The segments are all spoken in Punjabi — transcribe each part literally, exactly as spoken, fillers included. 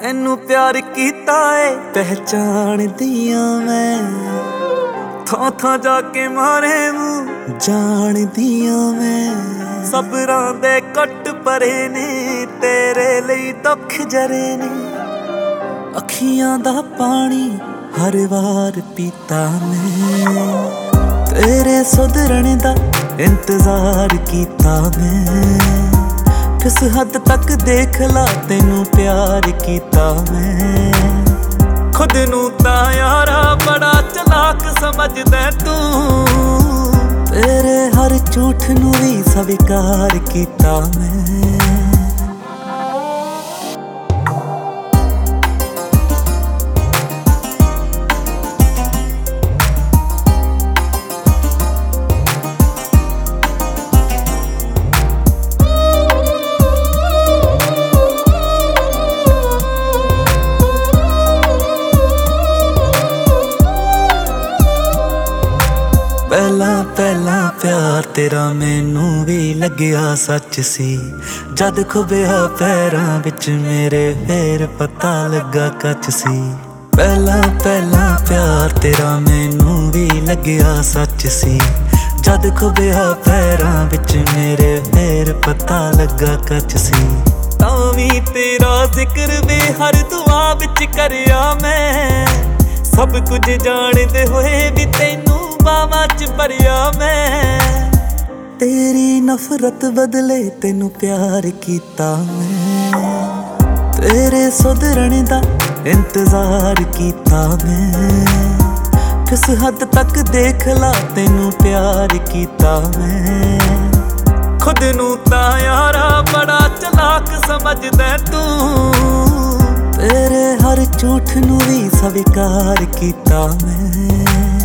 ਤੈਨੂੰ ਪਿਆਰ ਕੀਤਾ ਏ ਪਹਿਚਾਣਦੀਆਂ ਮੈਂ, ਥਾਂ ਥਾਂ ਜਾ ਕੇ ਮਾਰੇ ਮੂੰਹ ਜਾਣਦੀਆਂ ਮੈਂ। ਸਬਰਾਂ ਦੇ ਕੱਟ ਭਰੇ ਨੇ ਤੇਰੇ ਲਈ ਦੁੱਖ ਜਰੇ ਨੇ, ਅੱਖੀਆਂ ਦਾ ਪਾਣੀ ਹਰ ਵਾਰ ਪੀਤਾ ਮੈਂ। ਤੇਰੇ ਸੁਧਰਣ ਦਾ ਇੰਤਜ਼ਾਰ ਕੀਤਾ ਮੈਂ, ਕਿਸ ਹੱਦ ਤੱਕ ਦੇਖ ਲਾ ਤੈਨੂੰ ਪਿਆਰ ਕੀਤਾ ਮੈਂ। ਖੁਦ ਨੂੰ ਤਾਂ ਯਾਰਾ ਬੜਾ ਚਲਾਕ ਸਮਝਦਾ ਤੂੰ, ਤੇਰੇ ਹਰ ਝੂਠ ਨੂੰ ਵੀ ਸਵੀਕਾਰ ਕੀਤਾ ਮੈਂ। ਪਹਿਲਾਂ ਪਹਿਲਾਂ ਪਿਆਰ ਤੇਰਾ ਮੈਨੂੰ ਵੀ ਲੱਗਿਆ ਸੱਚ ਸੀ, ਜਦ ਖੁੱਭਿਆ ਪੈਰਾਂ ਵਿੱਚ ਮੇਰੇ ਫੇਰ ਪਤਾ ਲੱਗਾ ਕੱਚ ਸੀ। ਪਹਿਲਾਂ ਪਹਿਲਾਂ ਪਿਆਰ ਤੇਰਾ ਮੈਨੂੰ ਵੀ ਲੱਗਿਆ ਸੱਚ ਸੀ, ਜਦ ਖੁੱਭਿਆ ਪੈਰਾਂ ਵਿੱਚ ਮੇਰੇ ਫੇਰ ਪਤਾ ਲੱਗਾ ਕੱਚ ਸੀ। ਤਾਂ ਵੀ ਤੇਰਾ ਜ਼ਿਕਰ ਵੇ ਹਰ ਦੁਆ ਵਿੱਚ ਕਰਿਆ ਮੈਂ, ਸਭ ਕੁਝ ਜਾਣਦੇ ਹੋਏ ਵੀ ਤੈਨੂੰ ਬਾਵਾਂ ਚ ਭਰਿਆ ਮੈਂ। ਤੇਰੀ ਨਫ਼ਰਤ ਬਦਲੇ ਤੈਨੂੰ ਪਿਆਰ ਕੀਤਾ ਮੈਂ, ਤੇਰੇ ਸੁਧਰਣ ਦਾ ਇੰਤਜ਼ਾਰ ਕੀਤਾ ਮੈਂ। ਕਿਸ ਹੱਦ ਤੱਕ ਦੇਖ ਲਾ ਤੈਨੂੰ ਪਿਆਰ ਕੀਤਾ ਮੈਂ। ਖੁਦ ਨੂੰ ਤਾਂ ਯਾਰਾ ਬੜਾ ਚਲਾਕ ਸਮਝਦਾ ਤੂੰ, ਤੇਰੇ ਹਰ ਝੂਠ ਨੂੰ ਵੀ ਸਵੀਕਾਰ ਕੀਤਾ ਮੈਂ।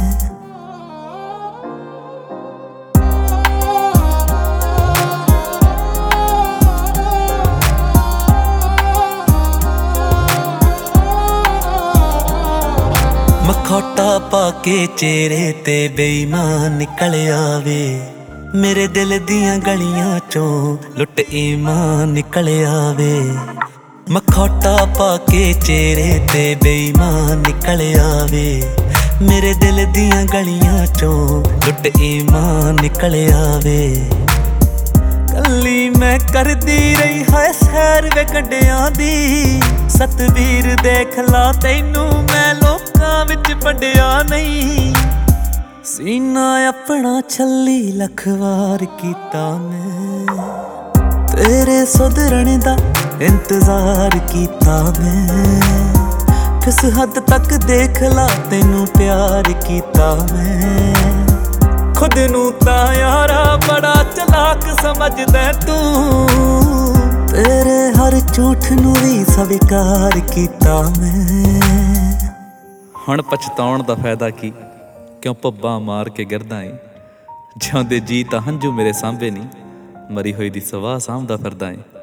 ਮਖੌਟਾ ਪਾ ਕੇ ਚਿਹਰੇ ਤੇ ਬੇਈਮਾਨ ਨਿਕਲ ਆਵੇ, ਮੇਰੇ ਦਿਲ ਦੀਆਂ ਗਲੀਆਂ ਚੋਂ ਲੁੱਟ ਈਮਾਨ ਨਿਕਲ ਆਵੇ। ਮਖੌਟਾ ਪਾ ਕੇ ਚਿਹਰੇ ਤੇ ਬੇਈਮਾਨ ਨਿਕਲ ਆਵੇ, ਮੇਰੇ ਦਿਲ ਦੀਆਂ ਗਲੀਆਂ ਚੋਂ ਲੁੱਟ ਈਮਾਨ ਨਿਕਲ ਆਵੇ। ਕੱਲੀ ਮੈਂ ਕਰਦੀ ਰਹੀ ਹੈ ਸੈਰ ਵੇ ਕੰਢਿਆਂ ਦੀ, ਸਤਵੀਰ ਦੇਖ ਲਾ ਤੈਨੂੰ ਮੈਂ ਲੋਕਾਂ ਵਿੱਚ ਵੰਡਿਆ ਨਹੀਂ। ਸੀਨਾ ਆਪਣਾ ਛੱਲੀ ਲੱਖ ਵਾਰ ਕੀਤਾ ਮੈਂ, ਤੇਰੇ ਸੁਧਰਣ ਦਾ ਇੰਤਜ਼ਾਰ ਕੀਤਾ ਮੈਂ। ਕਿਸ ਹੱਦ ਤੱਕ ਦੇਖ ਲਾ ਤੈਨੂੰ ਪਿਆਰ ਕੀਤਾ ਮੈਂ। ਖੁਦ ਨੂੰ ਤਾਂ ਯਾਰਾ ਬੜਾ ਚਲਾਕ ਸਮਝਦਾ ਤੂੰ, ਤੇਰੇ ਹਰ ਝੂਠ ਨੂੰ ਵੀ ਸਵੀਕਾਰ ਕੀਤਾ ਮੈਂ। ਹੁਣ ਪਛਤਾਉਣ ਦਾ ਫਾਇਦਾ ਕੀ, ਕਿਉਂ ਭੱਬਾ ਮਾਰ ਕੇ ਗਿਰਦਾ ਏ। ਜਿਉਂਦੇ ਜੀ ਤਾਂ ਹੰਝੂ ਮੇਰੇ ਸਾਂਭੇ ਨਹੀਂ, ਮਰੀ ਹੋਈ ਦੀ ਸਵਾਹ ਸਾਂਭਦਾ ਫਿਰਦਾ ਏ।